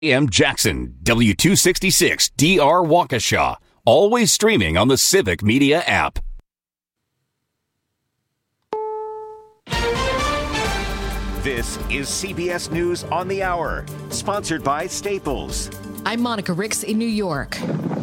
AM Jackson, W266 DR Waukesha. Always streaming on the Civic Media app. This is CBS News on the Hour, sponsored by Staples. I'm Monica Ricks in New York.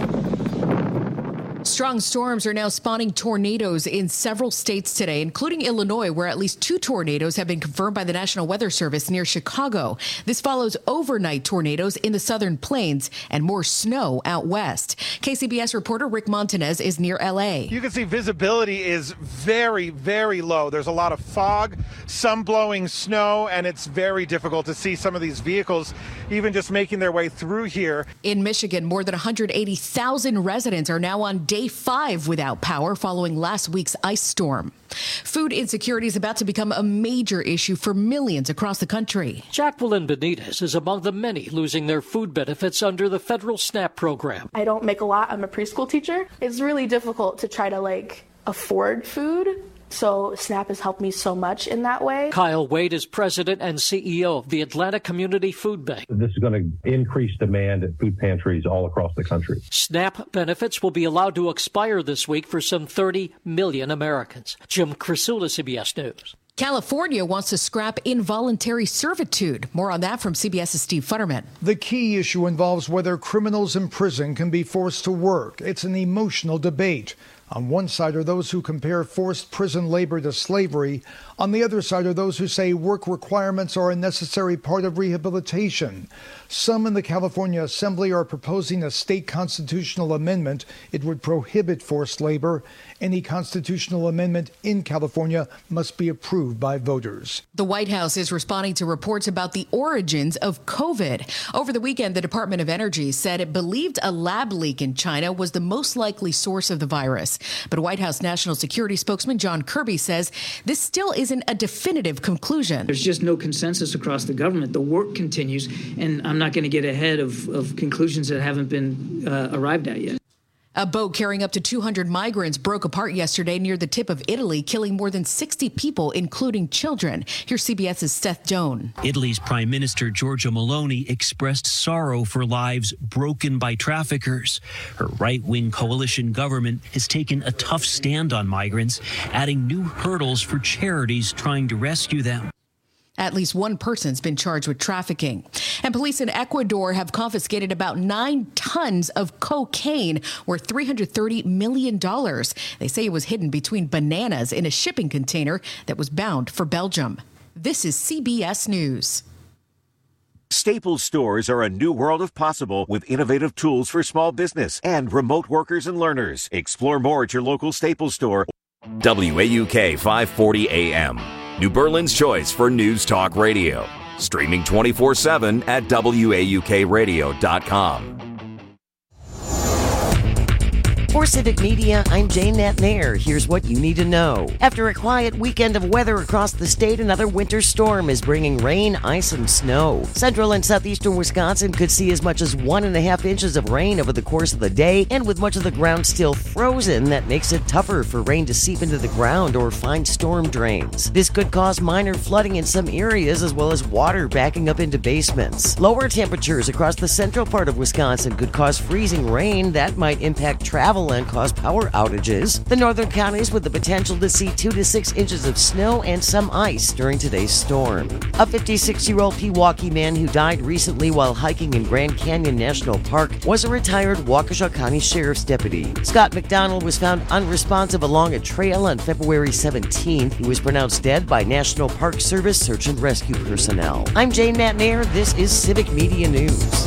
Strong storms are now spawning tornadoes in several states today, including Illinois, where at least 2 tornadoes have been confirmed by the National Weather Service near Chicago. This follows overnight tornadoes in the southern plains and more snow out west. KCBS reporter Rick Montanez is near L.A. You can see visibility is very, very low. There's a lot of fog, some blowing snow, and it's very difficult to see some of these vehicles even just making their way through here. In Michigan, more than 180,000 residents are now on day 5 without power following last week's ice storm. Food insecurity is about to become a major issue for millions across the country. Jacqueline Benitez is among the many losing their food benefits under the federal SNAP program. I don't make a lot. I'm a preschool teacher. It's really difficult to try to afford food. So SNAP has helped me so much in that way. Kyle Wade is president and CEO of the Atlanta Community Food Bank. This is going to increase demand at food pantries all across the country. SNAP benefits will be allowed to expire this week for some 30 million Americans. Jim Krasula, CBS News. California wants to scrap involuntary servitude. More on that from CBS's Steve Futterman. The key issue involves whether criminals in prison can be forced to work. It's an emotional debate. On one side are those who compare forced prison labor to slavery. On the other side are those who say work requirements are a necessary part of rehabilitation. Some in the California Assembly are proposing a state constitutional amendment. It would prohibit forced labor. Any constitutional amendment in California must be approved by voters. The White House is responding to reports about the origins of COVID. Over the weekend, the Department of Energy said it believed a lab leak in China was the most likely source of the virus. But White House National Security spokesman John Kirby says this still isn't a definitive conclusion. There's just no consensus across the government. The work continues, and I'm not going to get ahead of conclusions that haven't been arrived at yet. A boat carrying up to 200 migrants broke apart yesterday near the tip of Italy, killing more than 60 people, including children. Here's CBS's Seth Doan. Italy's Prime Minister Giorgia Meloni expressed sorrow for lives broken by traffickers. Her right-wing coalition government has taken a tough stand on migrants, adding new hurdles for charities trying to rescue them. At least one person's been charged with trafficking. And police in Ecuador have confiscated about 9 tons of cocaine worth $330 million. They say it was hidden between bananas in a shipping container that was bound for Belgium. This is CBS News. Staples stores are a new world of possible with innovative tools for small business and remote workers and learners. Explore more at your local Staples store. WAUK 540 AM. New Berlin's choice for News Talk Radio. Streaming 24/7 at WAUKradio.com. For Civic Media, I'm Jane Natnair. Here's what you need to know. After a quiet weekend of weather across the state, another winter storm is bringing rain, ice, and snow. Central and southeastern Wisconsin could see as much as 1.5 inches of rain over the course of the day, and with much of the ground still frozen, that makes it tougher for rain to seep into the ground or find storm drains. This could cause minor flooding in some areas, as well as water backing up into basements. Lower temperatures across the central part of Wisconsin could cause freezing rain that might impact travel and cause power outages. The northern counties with the potential to see 2 to 6 inches of snow and some ice during today's storm. A 56-year-old Pewaukee man who died recently while hiking in Grand Canyon National Park was a retired Waukesha County Sheriff's deputy. Scott McDonald was found unresponsive along a trail on February 17th. He was pronounced dead by National Park Service search and rescue personnel. I'm Jane Natnair. This is Civic Media News.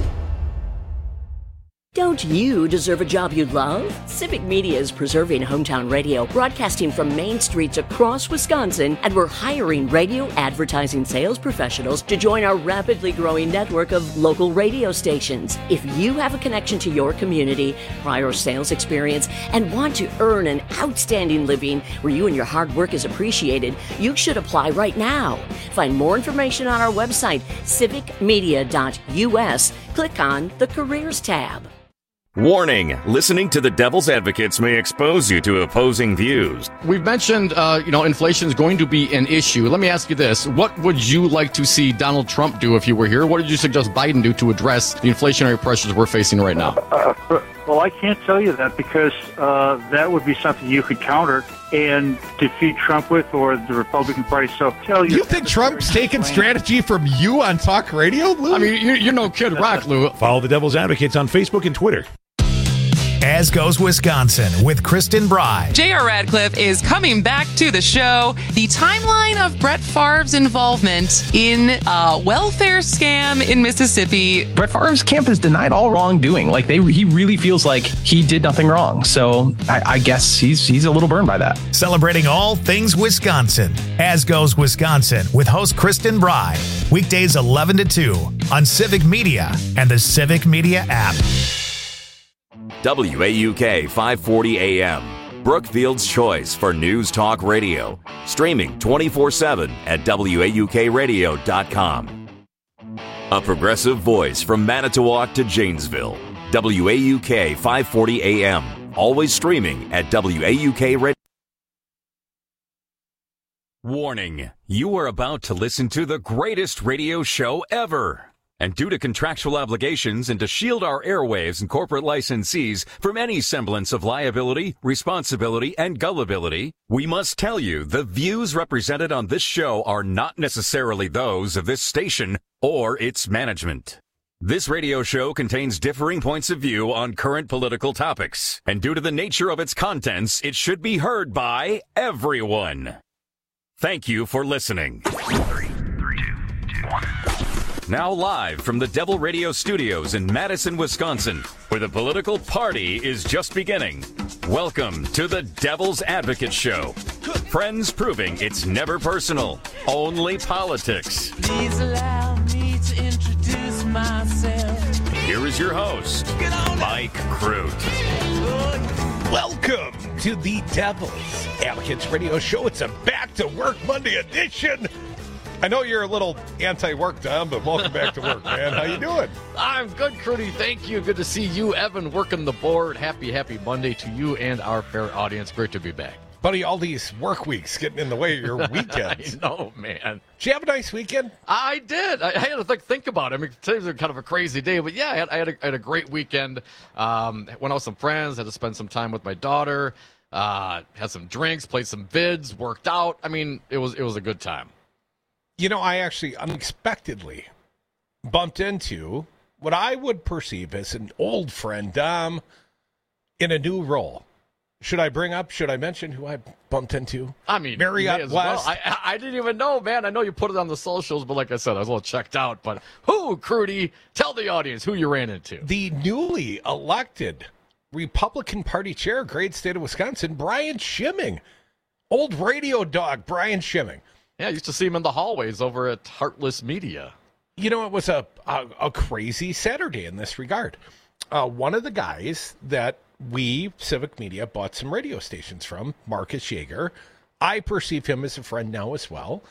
Don't you deserve a job you love? Civic Media is preserving hometown radio, broadcasting from main streets across Wisconsin, and we're hiring radio advertising sales professionals to join our rapidly growing network of local radio stations. If you have a connection to your community, prior sales experience, and want to earn an outstanding living where you and your hard work is appreciated, you should apply right now. Find more information on our website, civicmedia.us. Click on the Careers tab. Warning, listening to the Devil's Advocates may expose you to opposing views. We've mentioned, inflation is going to be an issue. Let me ask you this. What would you like to see Donald Trump do if you were here? What did you suggest Biden do to address the inflationary pressures we're facing right now? Well, I can't tell you that because that would be something you could counter and defeat Trump with, or the Republican Party. So tell you. You think Trump's taking strategy from you on talk radio, Lou? I mean, you're no Kid Rock, Lou. Follow the Devil's Advocates on Facebook and Twitter. As Goes Wisconsin with Kristen Bry. J.R. Radcliffe is coming back to the show. The timeline of Brett Favre's involvement in a welfare scam in Mississippi. Brett Favre's camp has denied all wrongdoing. He really feels like he did nothing wrong. So I guess he's a little burned by that. Celebrating all things Wisconsin. As Goes Wisconsin with host Kristen Bry. Weekdays 11 to 2 on Civic Media and the Civic Media app. WAUK 540 AM, Brookfield's choice for news talk radio. Streaming 24/7 at WAUKradio.com. A progressive voice from Manitowoc to Janesville. WAUK 540 AM, always streaming at WAUK. Warning, you are about to listen to the greatest radio show ever. And due to contractual obligations and to shield our airwaves and corporate licensees from any semblance of liability, responsibility, and gullibility, we must tell you the views represented on this show are not necessarily those of this station or its management. This radio show contains differing points of view on current political topics, and due to the nature of its contents, it should be heard by everyone. Thank you for listening. 3, 2, 1. Now live from the Devil Radio Studios in Madison, Wisconsin, where the political party is just beginning. Welcome to the Devil's Advocate Show. Friends proving it's never personal, only politics. Please allow me to introduce myself. Here is your host, Mike Crute. Welcome to the Devil's Advocates Radio Show. It's a Back to Work Monday edition. I know you're a little anti-work, Tom, but welcome back to work, man. How you doing? I'm good, Crudy. Thank you. Good to see you, Evan, working the board. Happy Monday to you and our fair audience. Great to be back. Buddy, all these work weeks getting in the way of your weekends. I know, man. Did you have a nice weekend? I did. I had to think about it. I mean, today's kind of a crazy day, but yeah, I had a great weekend. Went out with some friends, had to spend some time with my daughter, had some drinks, played some vids, worked out. I mean, it was a good time. You know, I actually unexpectedly bumped into what I would perceive as an old friend, Dom, in a new role. Should I mention who I bumped into? I mean, Marriott West. Well. I didn't even know, man. I know you put it on the socials, but like I said, I was a little checked out. But who, Crudy? Tell the audience who you ran into. The newly elected Republican Party chair, great state of Wisconsin, Brian Schimming. Old radio dog, Brian Schimming. Yeah, I used to see him in the hallways over at Heartless Media. You know, it was a crazy Saturday in this regard. One of the guys that we, Civic Media, bought some radio stations from, Marcus Yeager, I perceive him as a friend now as well.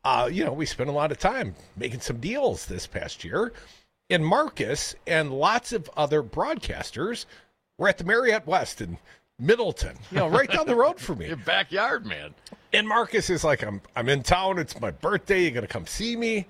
We spent a lot of time making some deals this past year. And Marcus and lots of other broadcasters were at the Marriott West in Middleton, right down the road from me. Your backyard, man. And Marcus is like, I'm in town. It's my birthday. You're going to come see me.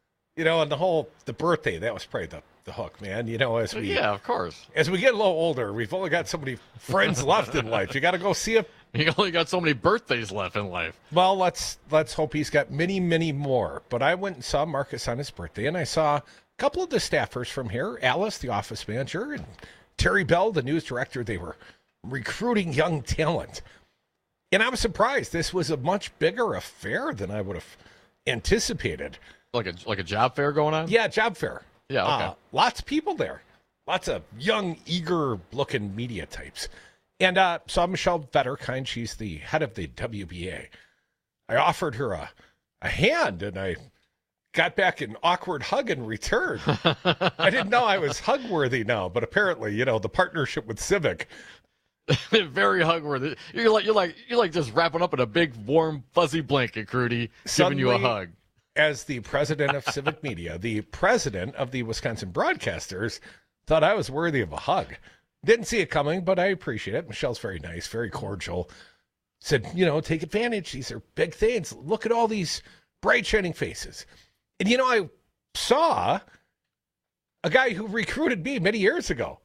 And the birthday, that was probably the hook, man. Yeah, of course. As we get a little older, we've only got so many friends left in life. You got to go see him. You only got so many birthdays left in life. Well, let's hope he's got many, many more. But I went and saw Marcus on his birthday, and I saw a couple of the staffers from here, Alice, the office manager, and Terry Bell, the news director. They were recruiting young talent. And I was surprised. This was a much bigger affair than I would have anticipated. Like a job fair going on? Yeah, job fair. Yeah, okay. Lots of people there. Lots of young, eager-looking media types. And saw Michelle Vetterkind. She's the head of the WBA. I offered her a hand, and I got back an awkward hug in return. I didn't know I was hug-worthy now, but apparently, the partnership with Civic. Very hug-worthy. You're like just wrapping up in a big, warm, fuzzy blanket, Crudy, giving you a hug. As the president of Civic Media, the president of the Wisconsin Broadcasters, thought I was worthy of a hug. Didn't see it coming, but I appreciate it. Michelle's very nice, very cordial. Said, take advantage. These are big things. Look at all these bright, shining faces. And, I saw a guy who recruited me many years ago.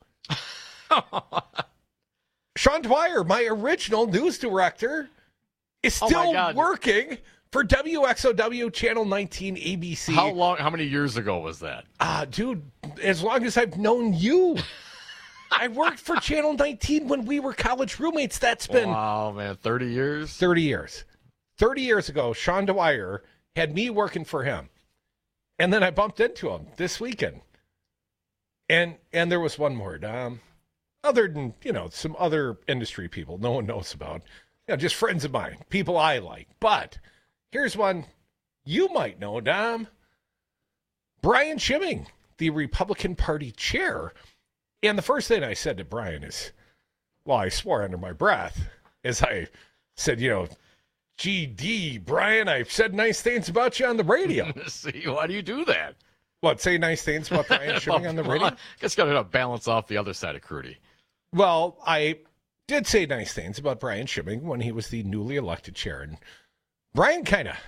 Sean Dwyer, my original news director, is still working for WXOW Channel 19 ABC. How many years ago was that? Dude, as long as I've known you. I worked for Channel 19 when we were college roommates. That's been... Wow, man, 30 years? 30 years. 30 years ago, Sean Dwyer had me working for him. And then I bumped into him this weekend. And there was one more. Other than, some other industry people no one knows about. Just friends of mine, people I like. But here's one you might know, Dom. Brian Schimming, the Republican Party chair. And the first thing I said to Brian is, I swore under my breath, as I said, GD, Brian, I've said nice things about you on the radio. See, why do you do that? What, say nice things about Brian Schimming on the radio? I guess got to balance off the other side of Crudy. Well, I did say nice things about Brian Schimming when he was the newly elected chair. And Brian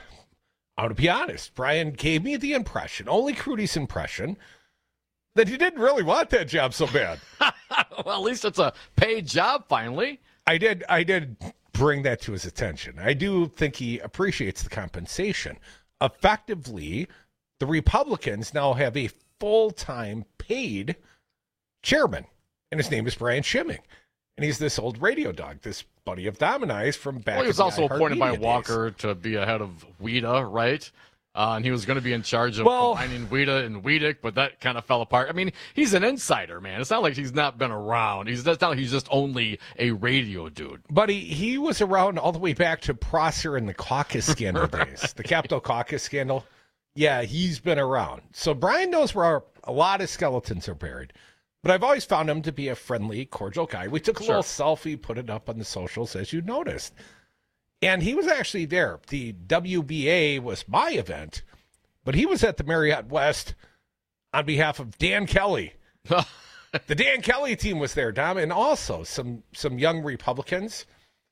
I want to be honest, Brian gave me the impression, only Crudy's impression, that he didn't really want that job so bad. Well, at least it's a paid job, finally. I did bring that to his attention. I do think he appreciates the compensation. Effectively, the Republicans now have a full-time paid chairman, and his name is Brian Schimming. And he's this old radio dog, this buddy of Dom and I's from back in the Well, he was also appointed by days. Walker to be a head of WIDA, right? And he was going to be in charge of combining WIDA and WEDC, but that kind of fell apart. I mean, he's an insider, man. It's not like he's not been around. It's not like he's just only a radio dude. But he was around all the way back to Prosser and the caucus scandal days, the Capitol caucus scandal. Yeah, he's been around. So Brian knows where a lot of skeletons are buried. But I've always found him to be a friendly, cordial guy. We took a little selfie, put it up on the socials, as you noticed. And he was actually there. The WBA was my event, but he was at the Marriott West on behalf of Dan Kelly. The Dan Kelly team was there, Dom, and also some young Republicans.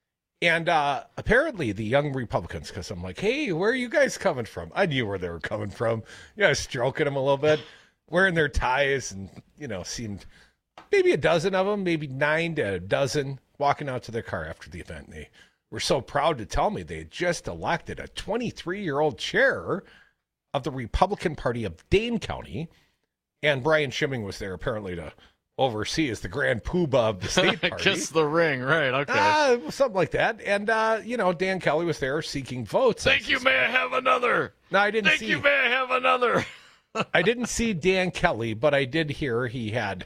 And apparently the young Republicans, because I'm like, hey, where are you guys coming from? I knew where they were coming from. Stroking them a little bit, wearing their ties, and, seemed maybe a dozen of them, maybe 9 to a dozen, walking out to their car after the event. And they were so proud to tell me they had just elected a 23-year-old chair of the Republican Party of Dane County, and Brian Schimming was there apparently to oversee as the grand poobah of the state party. Kiss the ring, right, okay. Something like that. And, Dan Kelly was there seeking votes. Thank you, may I have another? No, I didn't Thank you, may I have another? I didn't see Dan Kelly, but I did hear he had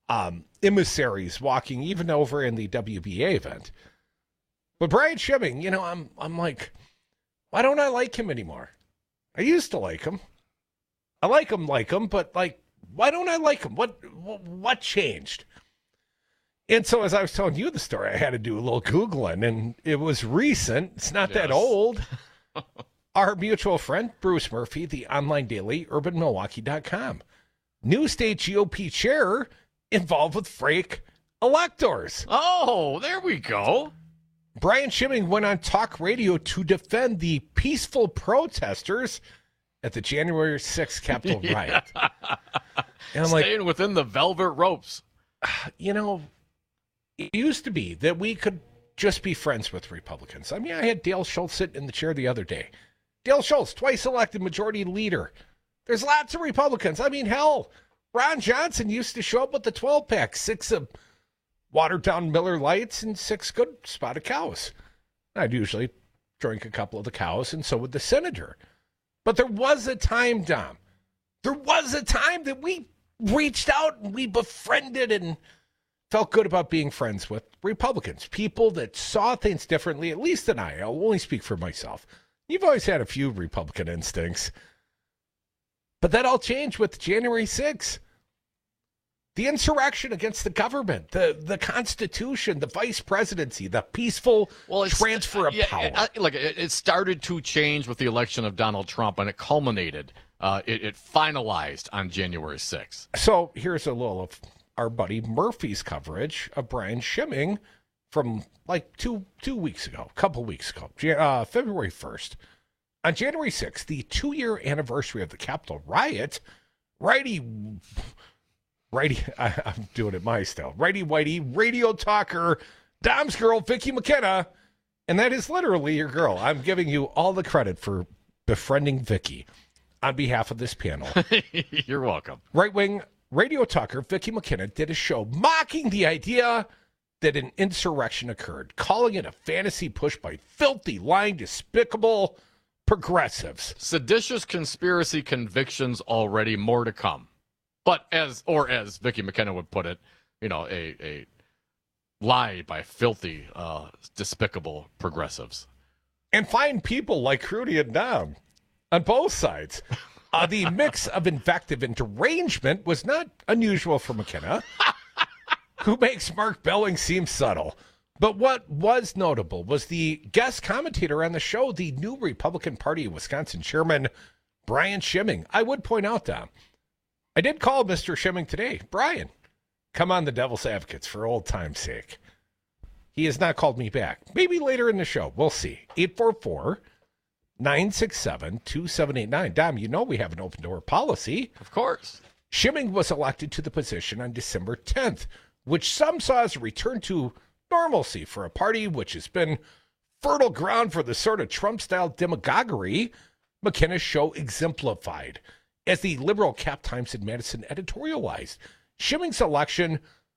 emissaries walking even over in the WBA event. But Brian Schimming, I'm like, why don't I like him anymore? I used to like him. I like him, but why don't I like him? What changed? And so as I was telling you the story, I had to do a little Googling, and it was recent. It's not that old. Our mutual friend, Bruce Murphy, the online daily, UrbanMilwaukee.com. New state GOP chair involved with fake electors. Oh, there we go. Brian Schimming went on talk radio to defend the peaceful protesters at the January 6th Capitol riot. And I'm staying within the velvet ropes. It used to be that we could just be friends with Republicans. I mean, I had Dale Schultz sitting in the chair the other day. Dale Schultz, twice elected majority leader. There's lots of Republicans. I mean, hell, Ron Johnson used to show up with the 12-pack, 6 of watered down Miller Lights and 6 good spotted cows. I'd usually drink a couple of the cows, and so would the senator. But there was a time, Dom. There was a time that we reached out and we befriended and felt good about being friends with Republicans, people that saw things differently, at least than I. I'll only speak for myself. You've always had a few Republican instincts. But that all changed with January 6th. The insurrection against the government, the Constitution, the vice presidency, the peaceful transfer of power. It started to change with the election of Donald Trump, and it culminated. It finalized on January 6th. So here's a little of our buddy Murphy's coverage of Brian Schimming from like two weeks ago, a couple weeks ago, February 1st. On January 6th, the 2-year anniversary of the Capitol riot, I'm doing it my style, righty-whitey, radio talker, Dom's girl, Vicky McKenna, and that is literally your girl. I'm giving you all the credit for befriending Vicky on behalf of this panel. You're welcome. Right-wing radio talker Vicky McKenna did a show mocking the idea that an insurrection occurred, calling it a fantasy push by filthy, lying, despicable progressives. Seditious conspiracy convictions already, more to come. But as Vicky McKenna would put it, a lie by filthy, despicable progressives. And fine people like Rudy and Dom on both sides. The mix of invective and derangement was not unusual for McKenna, who makes Mark Belling seem subtle. But what was notable was the guest commentator on the show, the new Republican Party of Wisconsin chairman, Brian Schimming. I would point out, Dom, I did call Mr. Schimming today. Brian, come on the Devil's Advocates for old time's sake. He has not called me back. Maybe later in the show. We'll see. 844-967-2789. Dom, you know we have an open door policy. Of course. Schimming was elected to the position on December 10th, which some saw as a return to normalcy for a party which has been fertile ground for the sort of Trump-style demagoguery McKenna's show exemplified. As the liberal Cap Times in Madison editorialized, Schimming's election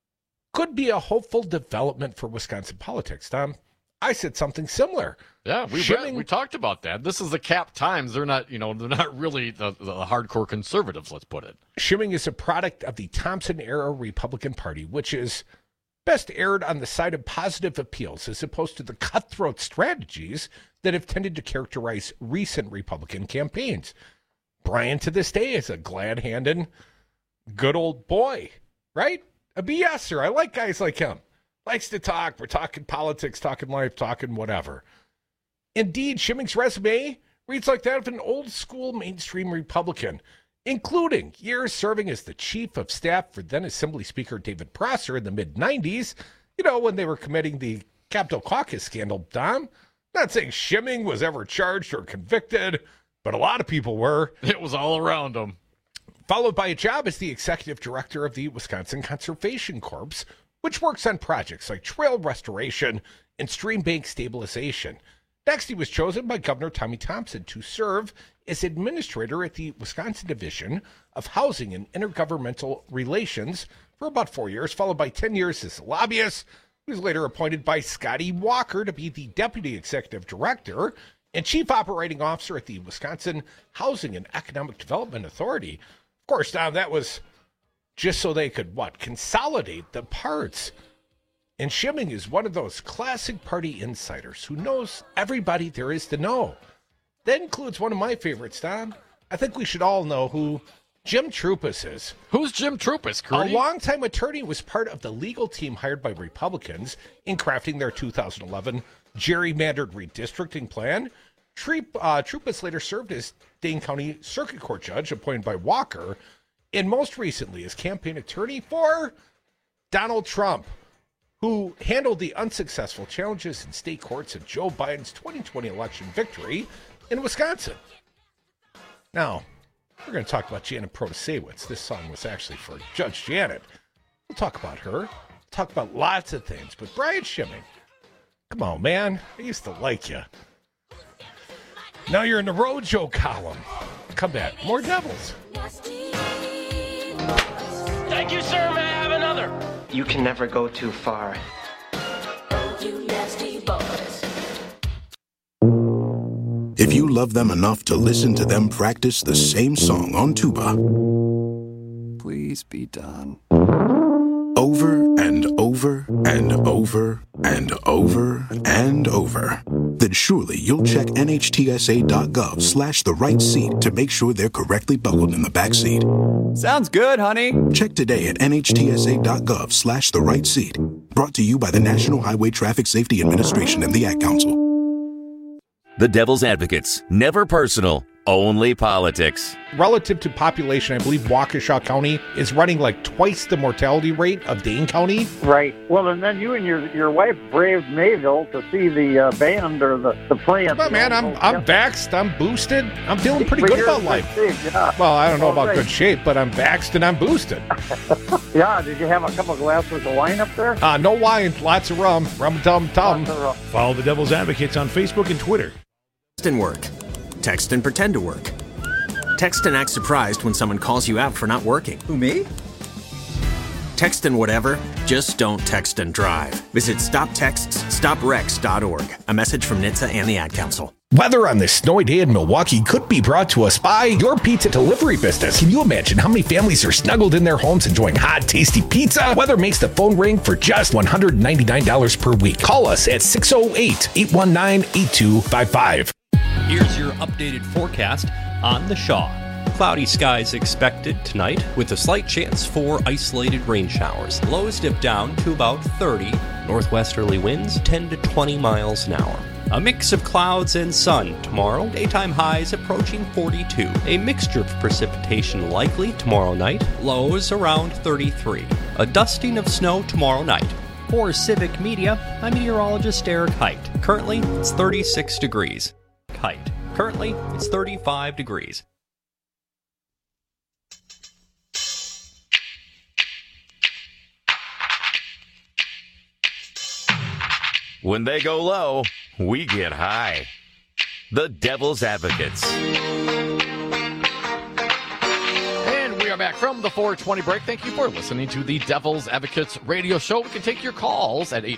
could be a hopeful development for Wisconsin politics. Tom, I said something similar. Yeah, we talked about that. This is the Cap Times. They're not, they're not really the hardcore conservatives, let's put it. Schimming is a product of the Thompson-era Republican Party, which is best aired on the side of positive appeals as opposed to the cutthroat strategies that have tended to characterize recent Republican campaigns. Brian, to this day, is a glad-handed, good old boy, right? A BSer. I like guys like him. Likes to talk. We're talking politics, talking life, talking whatever. Indeed, Schimming's resume reads like that of an old-school mainstream Republican, including years serving as the chief of staff for then Assembly Speaker David Prosser in the mid-'90s, when they were committing the Capitol Caucus scandal, Dom. Not saying Schimming was ever charged or convicted, but a lot of people were. It was all around him. Followed by a job as the executive director of the Wisconsin Conservation Corps, which works on projects like trail restoration and stream bank stabilization. Next, he was chosen by Governor Tommy Thompson to serve as administrator at the Wisconsin Division of Housing and Intergovernmental Relations for about 4 years, followed by 10 years as a lobbyist. He was later appointed by Scotty Walker to be the deputy executive director and chief operating officer at the Wisconsin Housing and Economic Development Authority. Of course, Don, that was just so they could, consolidate the parts. And Schimming is one of those classic party insiders who knows everybody there is to know. That includes one of my favorites, Don. I think we should all know who Jim Troupis is. Who's Jim Troupis, Curdy? A longtime attorney, was part of the legal team hired by Republicans in crafting their 2011 gerrymandered redistricting plan. Troupis later served as Dane County Circuit Court judge appointed by Walker, and most recently as campaign attorney for Donald Trump, who handled the unsuccessful challenges in state courts of Joe Biden's 2020 election victory in Wisconsin. Now, we're going to talk about Janet Protasewicz. This song was actually for Judge Janet. We'll talk about her. We'll talk about lots of things. But Brian Schimming, come on, man. I used to like you. Now you're in the Rojo column. Come back. More Devils. Thank you, sir. May I have another? You can never go too far. If you love them enough to listen to them practice the same song on tuba, please be done. Over and over and over and over and over, then surely you'll check NHTSA.gov/the right seat to make sure they're correctly buckled in the back seat. Sounds good, honey. Check today at NHTSA.gov/the right seat. Brought to you by the National Highway Traffic Safety Administration and the Ad Council. The Devil's Advocates. Never personal, Only Politics. Relative to population, I believe Waukesha County is running like twice the mortality rate of Dane County. Right. Well, and then you and your wife braved Mayville to see the band or the play. Come on, man, I'm vaxxed, I'm boosted, I'm feeling pretty good about life. Yeah. Well, I don't know about good shape, but I'm vaxxed and I'm boosted. Yeah, did you have a couple glasses of wine up there? No wine, lots of rum, tum-tum. Follow the Devil's Advocates on Facebook and Twitter. Text and work. Text and pretend to work. Text and act surprised when someone calls you out for not working. Who, me? Text and whatever, just don't text and drive. Visit StopTextsStopWrecks.org. A message from NHTSA and the Ad Council. Weather on this snowy day in Milwaukee could be brought to us by your pizza delivery business. Can you imagine how many families are snuggled in their homes enjoying hot, tasty pizza? Weather makes the phone ring for just $199 per week. Call us at 608-819-8255. Here's your updated forecast on the Shaw. Cloudy skies expected tonight with a slight chance for isolated rain showers. Lows dip down to about 30. Northwesterly winds 10 to 20 miles an hour. A mix of clouds and sun tomorrow. Daytime highs approaching 42. A mixture of precipitation likely tomorrow night. Lows around 33. A dusting of snow tomorrow night. For Civic Media, I'm meteorologist Eric Height. Currently, it's 36 degrees. Height. Currently, it's 35 degrees. When they go low, we get high. The Devil's Advocates. And we are back from the 420 break. Thank you for listening to the Devil's Advocates radio show. We can take your calls at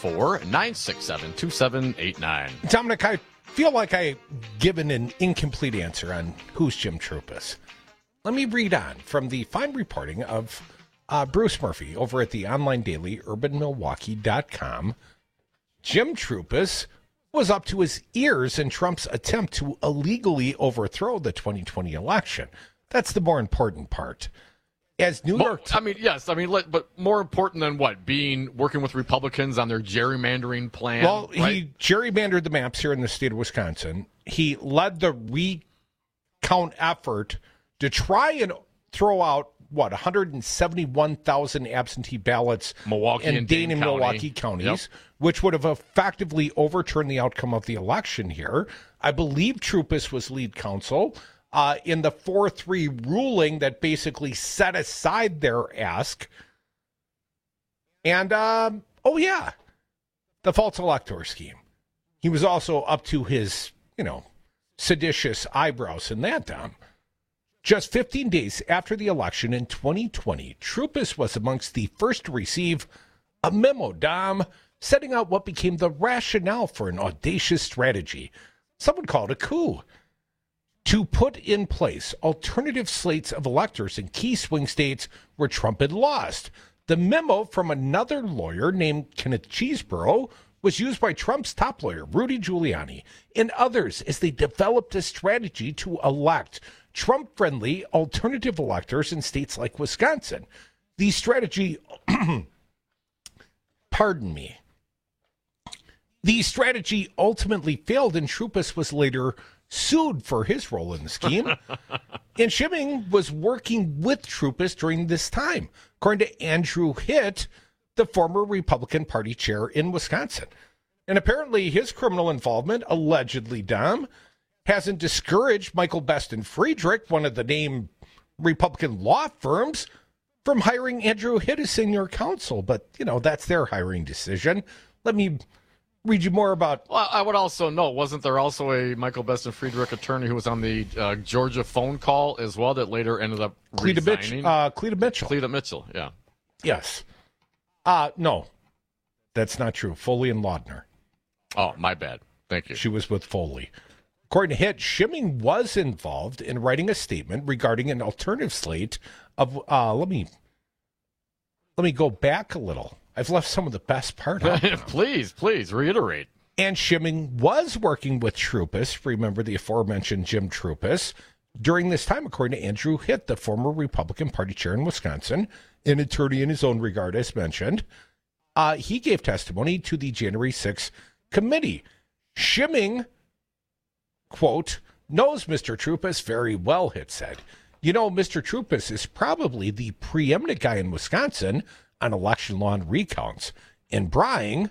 844-967-2789. Dominic, I feel like I've given an incomplete answer on who's Jim Troupis. Let me read on from the fine reporting of Bruce Murphy over at the online daily urbanmilwaukee.com. Jim Troupis was up to his ears in Trump's attempt to illegally overthrow the 2020 election. That's the more important part. As New York... but more important than what? Working with Republicans on their gerrymandering plan? Well, right? He gerrymandered the maps here in the state of Wisconsin. He led the recount effort to try and throw out, 171,000 absentee ballots in Dane and Milwaukee counties, which would have effectively overturned the outcome of the election here. I believe Troupis was lead counsel in the 4-3 ruling that basically set aside their ask. And, the false elector scheme. He was also up to his, seditious eyebrows in that, Dom. Just 15 days after the election in 2020, Troupis was amongst the first to receive a memo, Dom, setting out what became the rationale for an audacious strategy. Some would call it a coup. To put in place alternative slates of electors in key swing states where Trump had lost. The memo from another lawyer named Kenneth Cheeseborough was used by Trump's top lawyer, Rudy Giuliani, and others as they developed a strategy to elect Trump-friendly alternative electors in states like Wisconsin. The strategy, the strategy ultimately failed, and Troupis was later sued for his role in the scheme. And Schimming was working with Troupis during this time, according to Andrew Hitt, the former Republican Party chair in Wisconsin. And apparently his criminal involvement, allegedly, Dom, hasn't discouraged Michael Best and Friedrich, one of the named Republican law firms, from hiring Andrew Hitt as senior counsel. But, that's their hiring decision. Let me read you more about... Well, I would also note, wasn't there also a Michael Best and Friedrich attorney who was on the Georgia phone call as well that later ended up resigning? Cleta Mitchell. Cleta Mitchell, yeah. Yes. No, that's not true. Foley and Laudner. Oh, my bad. Thank you. She was with Foley. According to Hitt, Schimming was involved in writing a statement regarding an alternative slate of, let me go back a little. I've left some of the best part out. Please, reiterate. And Schimming was working with Troupis, remember the aforementioned Jim Troupis, during this time, according to Andrew Hitt, the former Republican Party chair in Wisconsin, an attorney in his own regard, as mentioned. He gave testimony to the January 6th committee. Schimming, quote, knows Mr. Troupas very well, Hitt said. You know, Mr. Troupas is probably the preeminent guy in Wisconsin on election law and recounts. And Brian,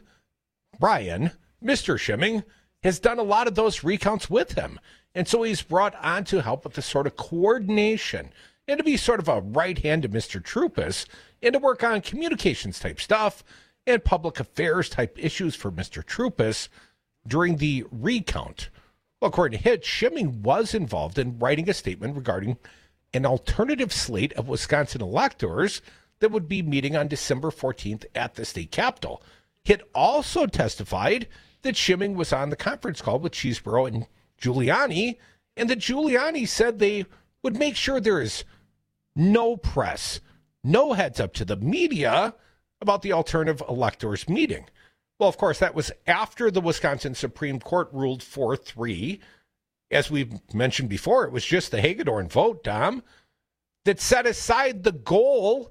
Mr. Schimming, has done a lot of those recounts with him. And so he's brought on to help with the sort of coordination and to be sort of a right hand to Mr. Troupas and to work on communications type stuff and public affairs type issues for Mr. Troupas during the recount. Well, according to Hitt, Schimming was involved in writing a statement regarding an alternative slate of Wisconsin electors that would be meeting on December 14th at the state capitol. Hitt also testified that Schimming was on the conference call with Cheeseborough and Giuliani, and that Giuliani said they would make sure there is no press, no heads up to the media about the alternative electors meeting. Well, of course, that was after the Wisconsin Supreme Court ruled 4-3. As we've mentioned before, it was just the Hagedorn vote, Dom, that set aside the goal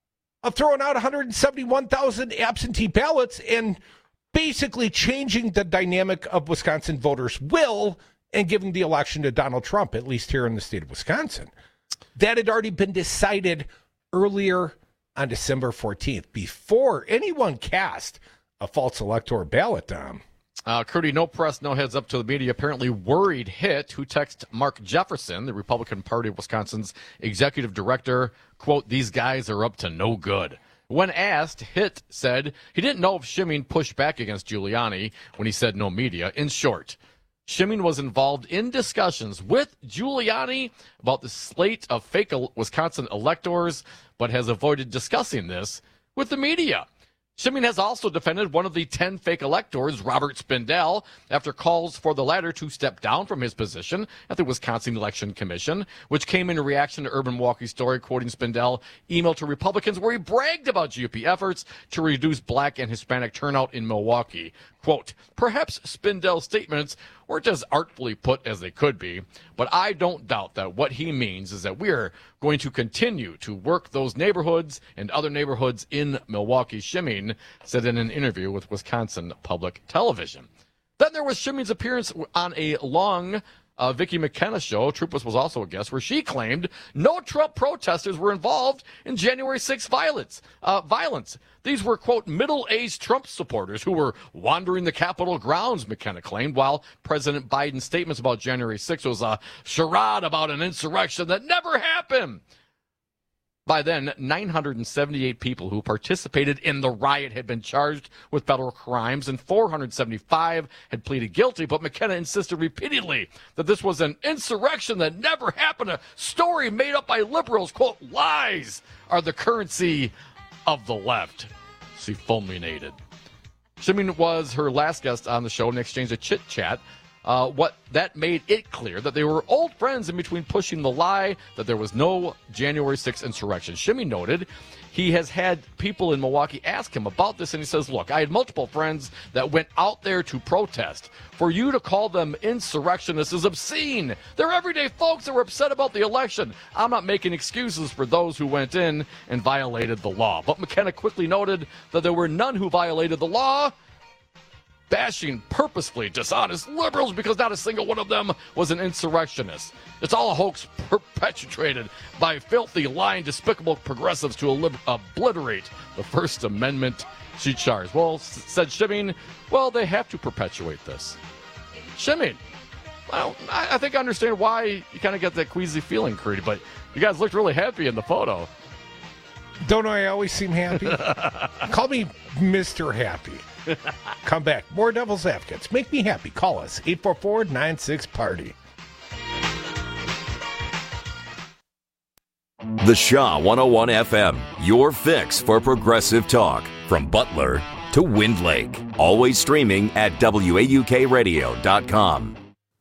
of throwing out 171,000 absentee ballots and basically changing the dynamic of Wisconsin voters' will and giving the election to Donald Trump, at least here in the state of Wisconsin. That had already been decided earlier on December 14th, before anyone cast a false electoral ballot, Dom. Crudy, no press, no heads up to the media, apparently worried Hitt, who texted Mark Jefferson, the Republican Party of Wisconsin's executive director, quote, "These guys are up to no good." When asked, Hitt said he didn't know if Schimming pushed back against Giuliani when he said no media. In short, Schimming was involved in discussions with Giuliani about the slate of fake Wisconsin electors, but has avoided discussing this with the media. Schimming has also defended one of the 10 fake electors, Robert Spindell, after calls for the latter to step down from his position at the Wisconsin Election Commission, which came in reaction to Urban Milwaukee's story quoting Spindell email to Republicans where he bragged about GOP efforts to reduce black and Hispanic turnout in Milwaukee. Quote, "Perhaps Spindell's statements weren't as artfully put as they could be, but I don't doubt that what he means is that we are going to continue to work those neighborhoods and other neighborhoods in Milwaukee," Schimming said in an interview with Wisconsin Public Television. Then there was Schimming's appearance on a long Vicki McKenna show. Troupas was also a guest, where she claimed no Trump protesters were involved in January 6th violence. These were, quote, middle-aged Trump supporters who were wandering the Capitol grounds, McKenna claimed, while President Biden's statements about January 6th was a charade about an insurrection that never happened. By then, 978 people who participated in the riot had been charged with federal crimes, and 475 had pleaded guilty. But McKenna insisted repeatedly that this was an insurrection that never happened, a story made up by liberals. Quote, "Lies are the currency of the left," she fulminated. Schimming was her last guest on the show and exchanged a chit-chat. What that made it clear that they were old friends in between pushing the lie that there was no January 6th insurrection. Schimming noted he has had people in Milwaukee ask him about this, and he says, "Look, I had multiple friends that went out there to protest. For you to call them insurrectionists is obscene. They're everyday folks that were upset about the election. I'm not making excuses for those who went in and violated the law." But McKenna quickly noted that there were none who violated the law, bashing purposefully dishonest liberals because not a single one of them was an insurrectionist. It's all a hoax perpetrated by filthy, lying, despicable progressives to obliterate the First Amendment, she charged. Well, said Schimming, well, they have to perpetuate this. Schimming, well, I think I understand why you kind of get that queasy feeling, Creedy, but you guys looked really happy in the photo. Don't I always seem happy? Call me Mr. Happy. Come back. More Devil's Advocates. Make me happy. Call us. 844-96-PARTY. The Shaw 101 FM, your fix for progressive talk. From Butler to Wind Lake. Always streaming at WAUKradio.com.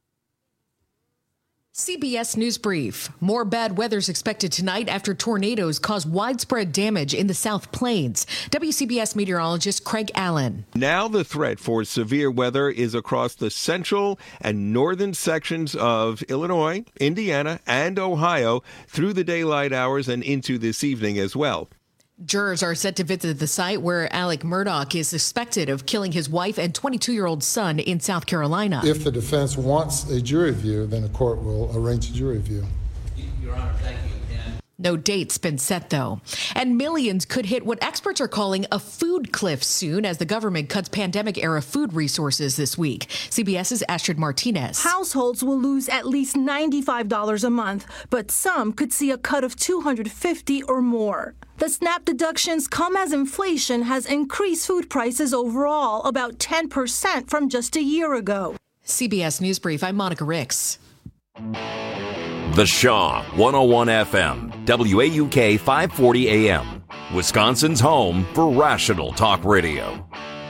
CBS News Brief. More bad weather's expected tonight after tornadoes cause widespread damage in the South Plains. WCBS meteorologist Craig Allen. Now the threat for severe weather is across the central and northern sections of Illinois, Indiana, and Ohio through the daylight hours and into this evening as well. Jurors are set to visit the site where Alec Murdaugh is suspected of killing his wife and 22-year-old son in South Carolina. If the defense wants a jury view, then the court will arrange a jury view. Your Honor, thank you. No date's been set, though. And millions could hit what experts are calling a food cliff soon as the government cuts pandemic-era food resources this week. CBS's Astrid Martinez. Households will lose at least $95 a month, but some could see a cut of $250 or more. The SNAP deductions come as inflation has increased food prices overall about 10% from just a year ago. CBS News Brief, I'm Monica Ricks. The Shaw, 101 FM, WAUK 540 AM, Wisconsin's home for rational talk radio.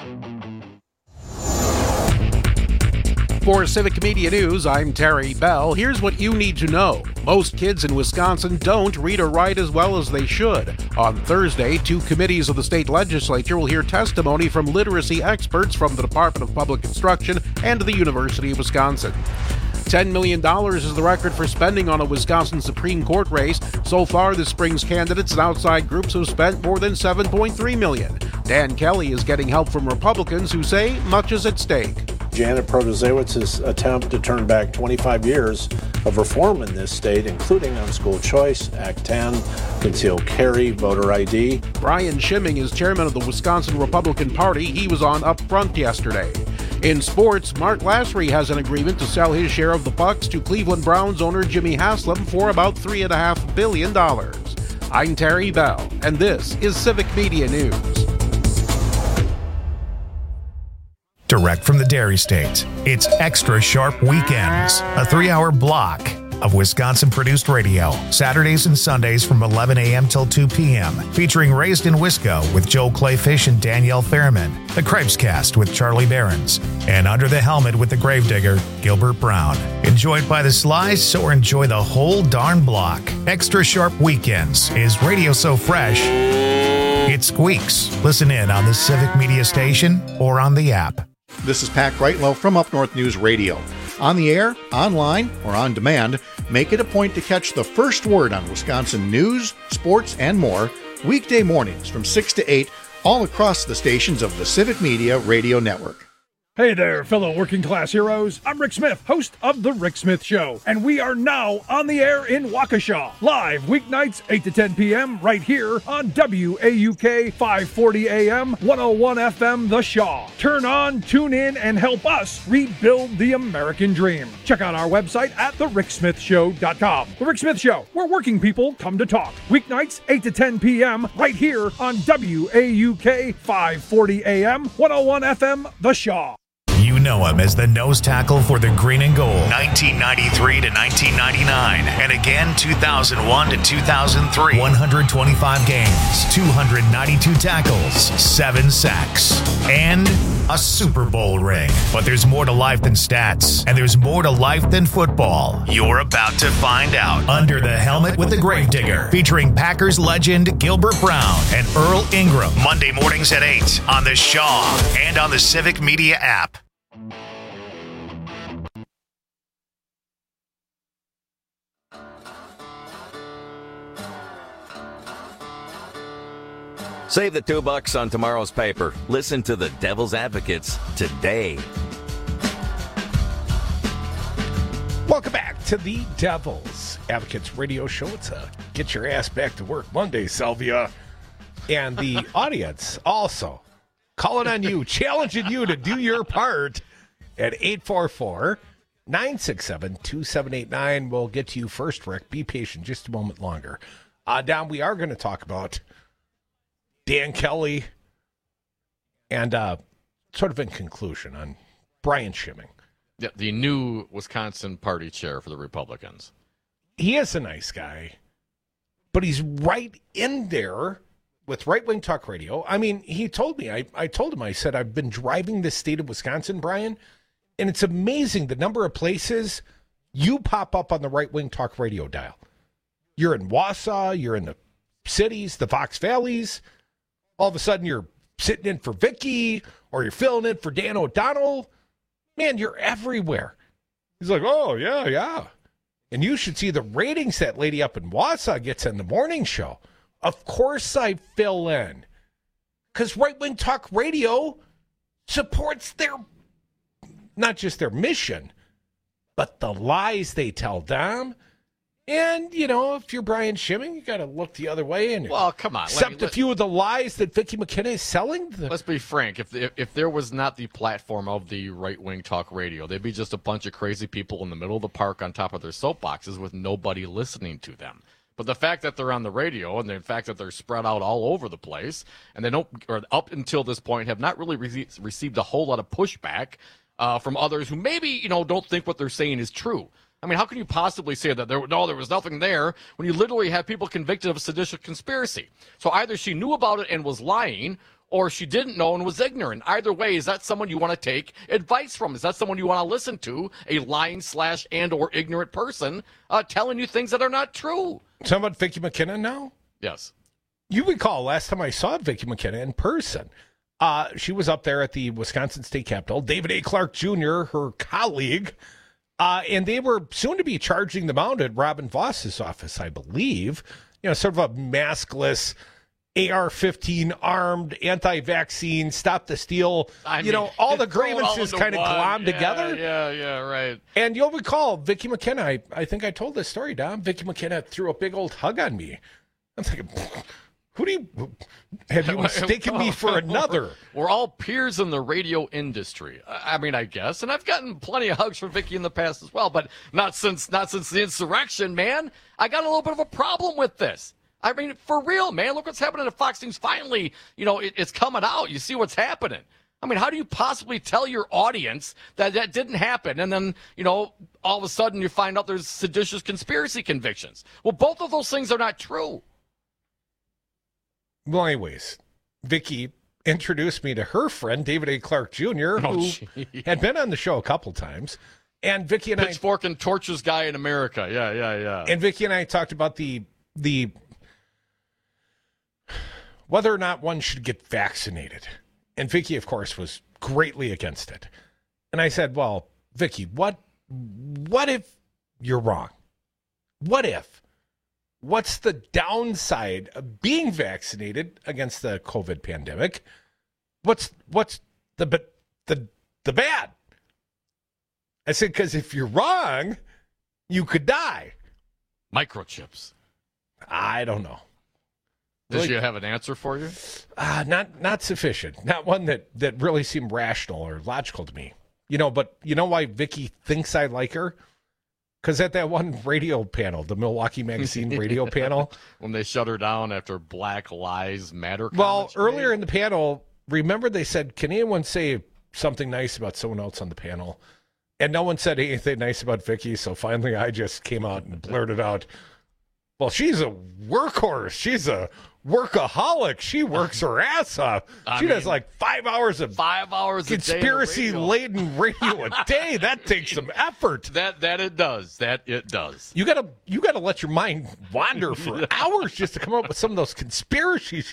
For Civic Media News, I'm Terry Bell. Here's what you need to know. Most kids in Wisconsin don't read or write as well as they should. On Thursday, 2 committees of the state legislature will hear testimony from literacy experts from the Department of Public Instruction and the University of Wisconsin. $10 million is the record for spending on a Wisconsin Supreme Court race. So far, this spring's candidates and outside groups have spent more than $7.3 million. Dan Kelly is getting help from Republicans who say much is at stake. Janet Protasiewicz's attempt to turn back 25 years of reform in this state, including on school choice, Act 10, concealed carry, voter ID. Brian Schimming is chairman of the Wisconsin Republican Party. He was on Up Front yesterday. In sports, Mark Lassery has an agreement to sell his share of the Bucks to Cleveland Browns owner Jimmy Haslam for about $3.5 billion. I'm Terry Bell, and this is Civic Media News. Direct from the Dairy State, it's Extra Sharp Weekends, a 3-hour block of Wisconsin-produced radio, Saturdays and Sundays from 11 a.m. till 2 p.m., featuring Raised in Wisco with Joel Clayfish and Danielle Fairman, The Cripescast with Charlie Behrens, and Under the Helmet with the Gravedigger, Gilbert Brown. Enjoyed by the slice or enjoy the whole darn block. Extra Sharp Weekends is radio so fresh, it squeaks. Listen in on the Civic Media Station or on the app. This is Pat Greitlow from Up North News Radio. On the air, online, or on demand, make it a point to catch the first word on Wisconsin news, sports, and more weekday mornings from 6 to 8 all across the stations of the Civic Media Radio Network. Hey there, fellow working class heroes. I'm Rick Smith, host of The Rick Smith Show, and we are now on the air in Waukesha, live weeknights 8 to 10 p.m. right here on WAUK 540 AM, 101 FM, The Shaw. Turn on, tune in, and help us rebuild the American dream. Check out our website at thericksmithshow.com. The Rick Smith Show, where working people come to talk. Weeknights 8 to 10 p.m. right here on WAUK 540 AM, 101 FM, The Shaw. You know him as the nose tackle for the Green and Gold, 1993 to 1999, and again 2001 to 2003. 125 games, 292 tackles, 7 sacks, and a Super Bowl ring. But there's more to life than stats, and there's more to life than football. You're about to find out. Under the Helmet with the Gravedigger, featuring Packers legend Gilbert Brown and Earl Ingram. Monday mornings at 8 on the Shaw and on the Civic Media app. Save the $2 on tomorrow's paper. Listen to the Devil's Advocates today. Welcome back to the Devil's Advocates radio show. It's a Get Your Ass Back to Work Monday, Salvia. And the audience also calling on you, challenging you to do your part at 844-967-2789. We'll get to you first, Rick. Be patient just a moment longer. Down, we are going to talk about Dan Kelly and sort of in conclusion on Brian Schimming. Yeah, the new Wisconsin party chair for the Republicans. He is a nice guy, but he's right in there with Right Wing Talk Radio. I mean, he told me, I told him, I said, I've been driving this state of Wisconsin, Brian, and it's amazing the number of places you pop up on the Right Wing Talk Radio dial. You're in Wausau, you're in the cities, the Fox Valleys. All of a sudden, you're sitting in for Vicky, or you're filling in for Dan O'Donnell. Man, you're everywhere. He's like, oh, yeah. And you should see the ratings that lady up in Wausau gets in the morning show. Of course I fill in. Because right-wing talk radio supports not just their mission, but the lies they tell them. And, if you're Brian Schimming, you got to look the other way and come on. Accept a few of the lies that Vicki McKenna is selling. Let's be frank. If there was not the platform of the right-wing talk radio, they'd be just a bunch of crazy people in the middle of the park on top of their soapboxes with nobody listening to them. But the fact that they're on the radio and the fact that they're spread out all over the place and they don't, or up until this point, have not really received a whole lot of pushback from others who maybe, don't think what they're saying is true. I mean, how can you possibly say that there was nothing there when you literally have people convicted of a seditious conspiracy? So either she knew about it and was lying, or she didn't know and was ignorant. Either way, is that someone you want to take advice from? Is that someone you want to listen to, a lying / and or ignorant person telling you things that are not true? Talking about Vicki McKenna now? Yes. You recall last time I saw Vicki McKenna in person. She was up there at the Wisconsin State Capitol. David A. Clark Jr., her colleague, and they were soon to be charging the mount at Robin Voss's office, I believe. Sort of a maskless AR-15 armed, anti-vaccine, stop the steal. All the grievances kind of glommed together. Yeah, right. And you'll recall, Vicki McKenna, I think I told this story, Dom. Vicki McKenna threw a big old hug on me. I'm thinking, have you mistaken me for another? We're all peers in the radio industry. I guess. And I've gotten plenty of hugs from Vicki in the past as well, but not since the insurrection, man. I got a little bit of a problem with this. I mean, for real, man. Look what's happening at Fox News. Finally, it's coming out. You see what's happening. I mean, how do you possibly tell your audience that didn't happen? And then, all of a sudden you find out there's seditious conspiracy convictions. Well, both of those things are not true. Well, anyways, Vicki introduced me to her friend, David A. Clark Jr., who had been on the show a couple times. And Vicki and Pitchfork and torches guy in America. Yeah. And Vicki and I talked about the whether or not one should get vaccinated. And Vicki, of course, was greatly against it. And I said, well, Vicki, what if you're wrong? What if? What's the downside of being vaccinated against the COVID pandemic? What's the bad? I said, because if you're wrong, you could die. Microchips. I don't know. Does she have an answer for you? Not sufficient. Not one that really seemed rational or logical to me. But you know why Vicki thinks I like her? Because at that one radio panel, the Milwaukee Magazine radio panel. When they shut her down after Black Lives Matter. Well, earlier in the panel, remember they said, can anyone say something nice about someone else on the panel? And no one said anything nice about Vicki, so finally I just came out and blurted out, well, she's a workhorse. She's a workaholic. She works her ass off. She does like 5 hours of conspiracy-laden radio a day. That takes some effort. That it does. That it does. You gotta let your mind wander for hours just to come up with some of those conspiracies.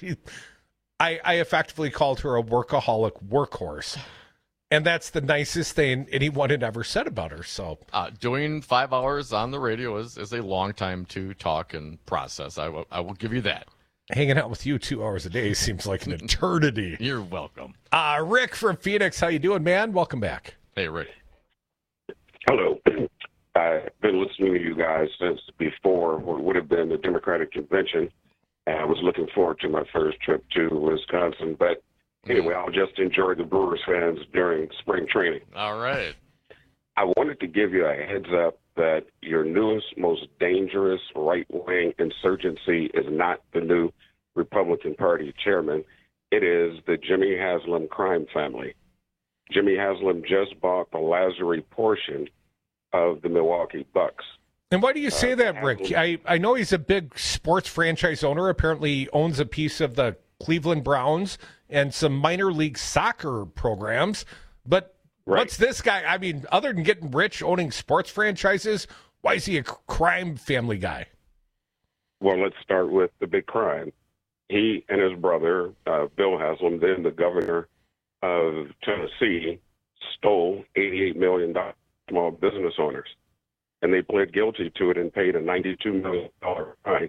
I effectively called her a workaholic workhorse. And that's the nicest thing anyone had ever said about her. So doing 5 hours on the radio is a long time to talk and process. I will give you that. Hanging out with you 2 hours a day seems like an eternity. You're welcome. Rick from Phoenix, how you doing, man? Welcome back. Hey, Rick. Hello. I've been listening to you guys since before what would have been the Democratic convention. And I was looking forward to my first trip to Wisconsin, but anyway, I'll just enjoy the Brewers fans during spring training. All right. I wanted to give you a heads up that your newest, most dangerous right-wing insurgency is not the new Republican Party chairman. It is the Jimmy Haslam crime family. Jimmy Haslam just bought the Lazary portion of the Milwaukee Bucks. And why do you say that, Rick? I know he's a big sports franchise owner. Apparently he owns a piece of the Cleveland Browns and some minor league soccer programs. But what's this guy? I mean, other than getting rich, owning sports franchises, why is he a crime family guy? Well, let's start with the big crime. He and his brother, Bill Haslam, then the governor of Tennessee, stole $88 million from small business owners. And they pled guilty to it and paid a $92 million fine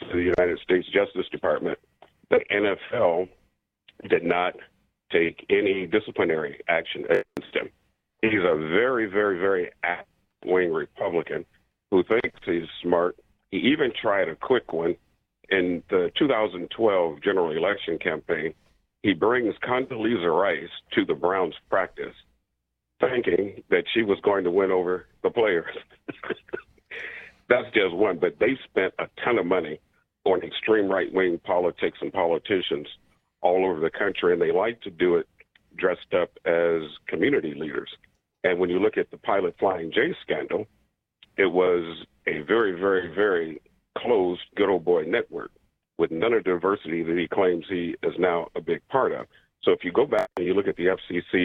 to the United States Justice Department. The NFL did not take any disciplinary action against him. He's a very, very, very wing Republican who thinks he's smart. He even tried a quick one in the 2012 general election campaign. He brings Condoleezza Rice to the Browns practice, thinking that she was going to win over the players. That's just one, but they spent a ton of money on extreme right-wing politics and politicians all over the country, and they like to do it dressed up as community leaders. And when you look at the Pilot Flying J scandal, it was a very, very, very closed good old boy network with none of the diversity that he claims he is now a big part of. So if you go back and you look at the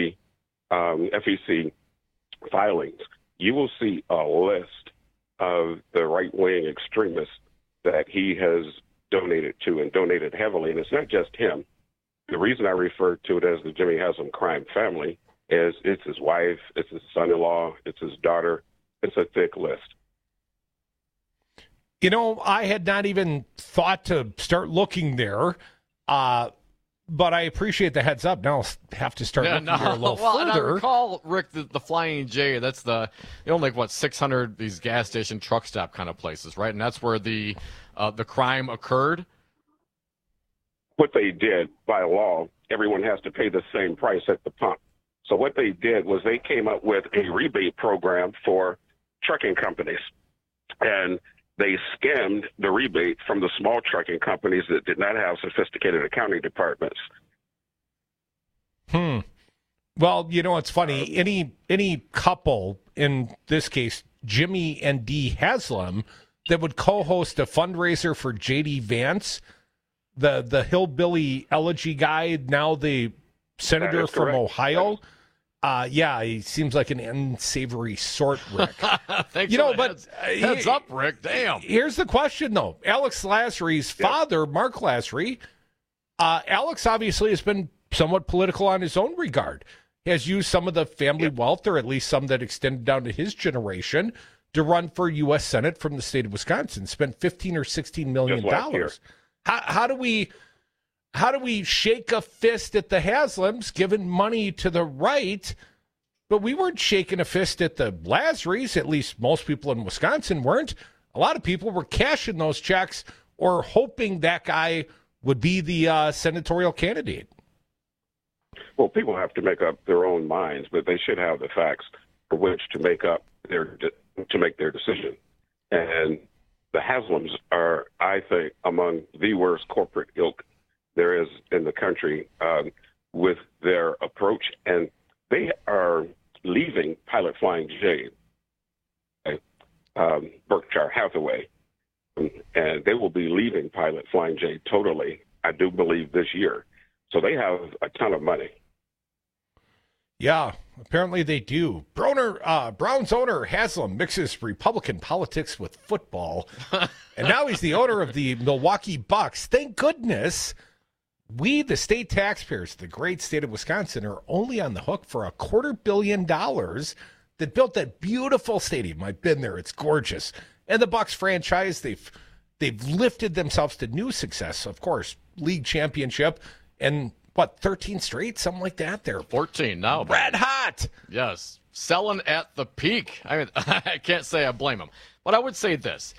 FEC filings, you will see a list of the right-wing extremists that he has donated to and donated heavily. And it's not just him. The reason I refer to it as the Jimmy Haslam crime family is it's his wife, it's his son-in-law, it's his daughter. It's a thick list. You know, I had not even thought to start looking there, but I appreciate the heads up. Now I'll have to start looking there a little further. And I recall, Rick, the Flying J, that's the, 600, these gas station truck stop kind of places, right? And that's where the crime occurred? What they did, by law, everyone has to pay the same price at the pump. So what they did was they came up with a rebate program for trucking companies. And they skimmed the rebate from the small trucking companies that did not have sophisticated accounting departments. Well, it's funny. Any couple, in this case, Jimmy and Dee Haslam, that would co-host a fundraiser for J.D. Vance, the hillbilly elegy guy, now the senator from Ohio. Yeah, he seems like an unsavory sort, Rick. Thanks but heads up, Rick. Damn. Here's the question, though. Alex Lasry's father, Mark Lasry, Alex obviously has been somewhat political on his own regard. He has used some of the family wealth, or at least some that extended down to his generation, to run for U.S. Senate from the state of Wisconsin. Spent $15 or $16 million. How do we shake a fist at the Haslams, giving money to the right, but we weren't shaking a fist at the Lasrys? At least most people in Wisconsin weren't. A lot of people were cashing those checks or hoping that guy would be the senatorial candidate. Well, people have to make up their own minds, but they should have the facts for which to make their decision. And the Haslams are, I think, among the worst corporate ilk there is in the country with their approach, and they are leaving Pilot Flying J, Berkshire Hathaway, and they will be leaving Pilot Flying J totally, I do believe, this year. So they have a ton of money. Yeah, apparently they do. Browns owner Haslam mixes Republican politics with football, and now he's the owner of the Milwaukee Bucks. Thank goodness. We, the state taxpayers, the great state of Wisconsin, are only on the hook for $250 million that built that beautiful stadium. I've been there; it's gorgeous. And the Bucks franchise, they've lifted themselves to new success. Of course, league championship, and 13 straight, something like that. They're 14 now. Red hot. Yes, selling at the peak. I mean, I can't say I blame them, but I would say this: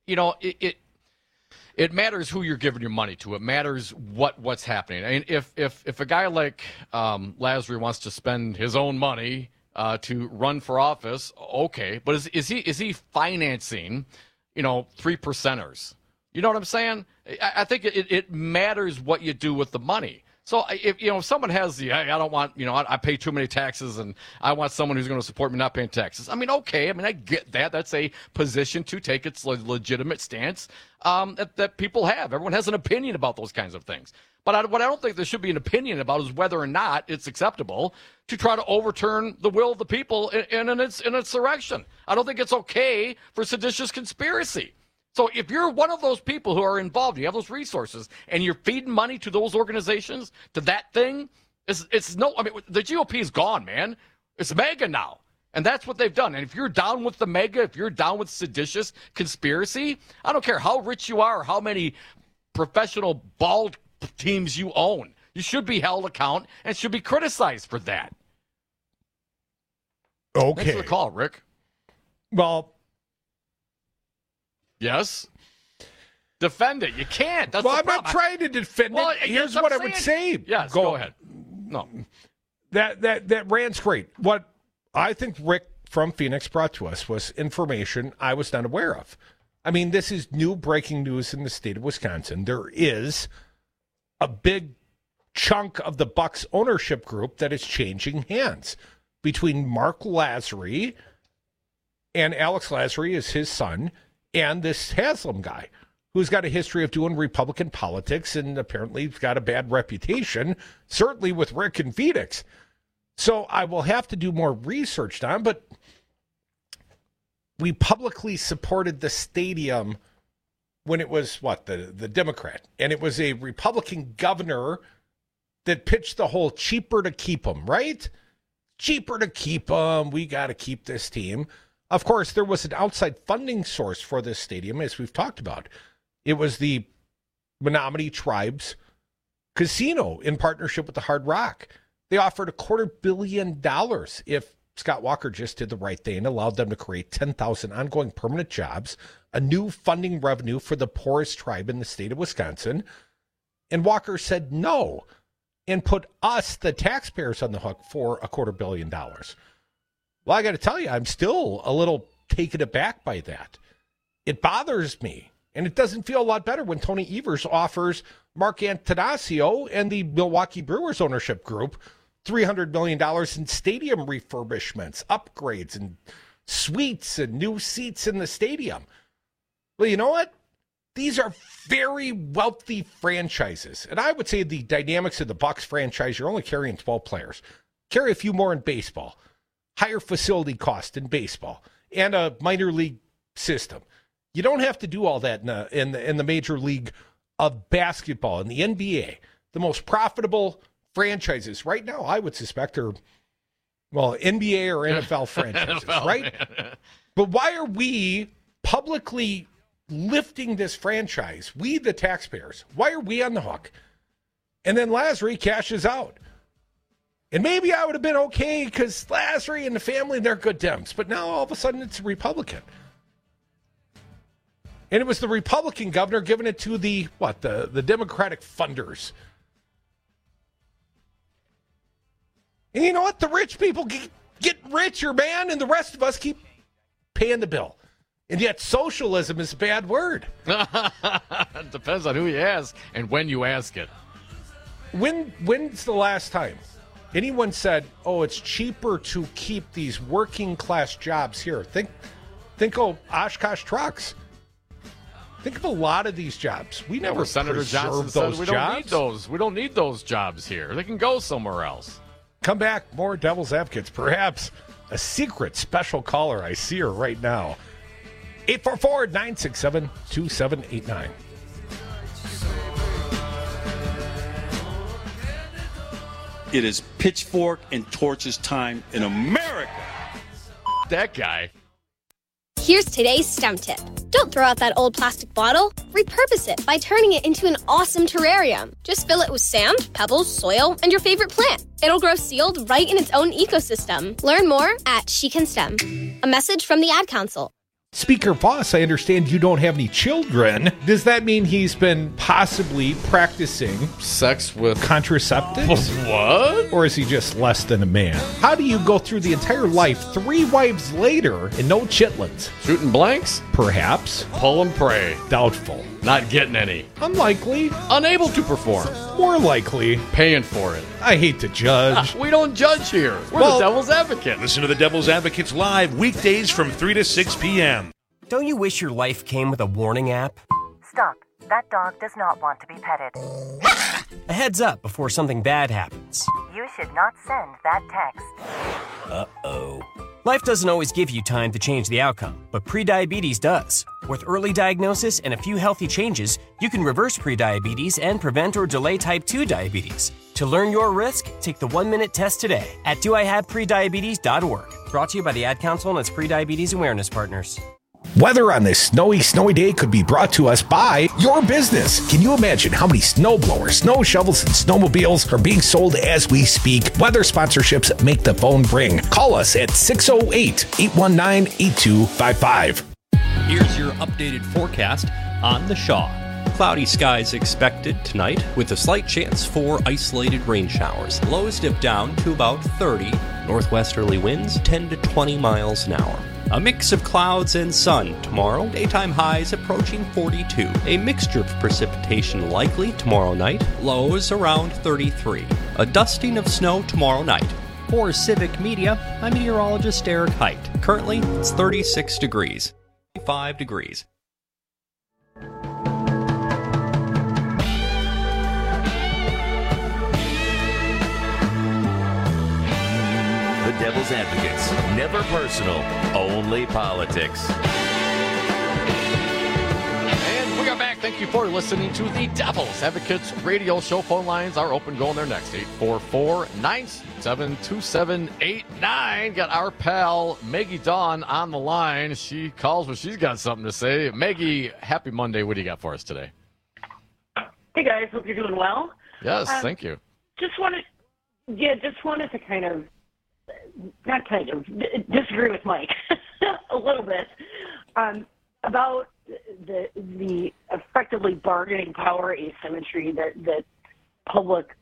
It matters who you're giving your money to. It matters what's happening. I mean, if a guy like Lasry wants to spend his own money to run for office, okay. But is he financing, 3%ers? You know what I'm saying? I think it matters what you do with the money. So if someone has I don't want, I pay too many taxes and I want someone who's going to support me not paying taxes. I mean, okay. I mean, I get that. That's a position to take. It's a legitimate stance that people have. Everyone has an opinion about those kinds of things. But what I don't think there should be an opinion about is whether or not it's acceptable to try to overturn the will of the people in an insurrection. I don't think it's okay for seditious conspiracy. So if you're one of those people who are involved, you have those resources, and you're feeding money to those organizations, to that thing, the GOP is gone, man. It's MAGA now. And that's what they've done. And if you're down with the mega, if you're down with seditious conspiracy, I don't care how rich you are or how many professional ball teams you own. You should be held account and should be criticized for that. Okay. Thanks for the call, Rick. Well, yes. Defend it. You can't. That's I'm not trying to defend it. Here's what I would say. Yes, go ahead. No. That rant's great. What I think Rick from Phoenix brought to us was information I was not aware of. I mean, this is new breaking news in the state of Wisconsin. There is a big chunk of the Bucs ownership group that is changing hands between Mark Lasry, and Alex Lasry is his son, and this Haslam guy who's got a history of doing Republican politics and apparently got a bad reputation, certainly with Rick and Phoenix. So I will have to do more research on, but we publicly supported the stadium when it was, the Democrat. And it was a Republican governor that pitched the whole cheaper to keep them, right? Cheaper to keep them. We got to keep this team. Of course, there was an outside funding source for this stadium, as we've talked about. It was the Menominee Tribes Casino in partnership with the Hard Rock. They offered $250 million if Scott Walker just did the right thing and allowed them to create 10,000 ongoing permanent jobs, a new funding revenue for the poorest tribe in the state of Wisconsin. And Walker said no and put us, the taxpayers, on the hook for $250 million. Well, I got to tell you, I'm still a little taken aback by that. It bothers me. And it doesn't feel a lot better when Tony Evers offers Mark Antanasio and the Milwaukee Brewers ownership group $300 million in stadium refurbishments, upgrades, and suites and new seats in the stadium. Well, you know what? These are very wealthy franchises. And I would say the dynamics of the Bucs franchise, you're only carrying 12 players. Carry a few more in baseball. Higher facility cost in baseball. And a minor league system. You don't have to do all that in the major league of basketball. In the NBA, the most profitable franchises right now, I would suspect, are, NBA or NFL franchises, NFL, right? But why are we publicly lifting this franchise? We, the taxpayers, why are we on the hook? And then Lasry cashes out. And maybe I would have been okay because Lasry and the family, they're good Dems. But now all of a sudden it's a Republican. And it was the Republican governor giving it to the Democratic funders. And you know what? The rich people get richer, man, and the rest of us keep paying the bill. And yet socialism is a bad word. It depends on who you ask and when you ask it. When's the last time anyone said, oh, it's cheaper to keep these working class jobs here? Think of Oshkosh Trucks. Think of a lot of these jobs. We never Senator Johnson said we don't need those. We don't need those jobs here. They can go somewhere else. Come back, more Devil's Advocates. Perhaps a secret special caller. I see her right now. 844-967-2789. It is pitchfork and torches time in America. That guy. Here's today's STEM tip. Don't throw out that old plastic bottle. Repurpose it by turning it into an awesome terrarium. Just fill it with sand, pebbles, soil, and your favorite plant. It'll grow sealed right in its own ecosystem. Learn more at She Can STEM. A message from the Ad Council. Speaker Voss, I understand you don't have any children. Does that mean he's been possibly practicing sex with contraceptives? What? Or is he just less than a man? How do you go through the entire life 3 wives later and no chitlins? Shooting blanks? Perhaps. Pull and pray. Doubtful. Not getting any. Unlikely. Unable to perform. More likely. Paying for it. I hate to judge. We don't judge here. We're the Devil's Advocate. Listen to the Devil's Advocates live weekdays from 3 to 6 p.m. Don't you wish your life came with a warning app? Stop. That dog does not want to be petted. A heads up before something bad happens. You should not send that text. Uh-oh. Life doesn't always give you time to change the outcome, but prediabetes does. With early diagnosis and a few healthy changes, you can reverse prediabetes and prevent or delay type 2 diabetes. To learn your risk, take the 1-minute test today at doihaveprediabetes.org. Brought to you by the Ad Council and its pre-diabetes awareness partners. Weather on this snowy day could be brought to us by your business. Can you imagine how many snow blowers, snow shovels, and snowmobiles are being sold as we speak? Weather sponsorships make the phone ring. Call us at 608-819-8255. Here's your updated forecast on the Shaw. Cloudy skies expected tonight with a slight chance for isolated rain showers. Lows dip down to about 30. Northwesterly winds 10 to 20 miles an hour. A mix of clouds and sun tomorrow. Daytime highs approaching 42. A mixture of precipitation likely tomorrow night. Lows around 33. A dusting of snow tomorrow night. For Civic Media, I'm meteorologist Eric Height. Currently, it's 36 degrees. 5 degrees. The Devil's Advocates. Never personal, only politics. And we are back. Thank you for listening to the Devil's Advocates radio show. Phone lines are open. Going there next. 844-977-2789. Got our pal Maggie Dawn on the line. She calls when she's got something to say. Maggie, happy Monday. What do you got for us today? Hey, guys. Hope you're doing well. Yes, thank you. Just wanted to kind of, not kind of, disagree with Mike a little bit about the effectively bargaining power asymmetry that public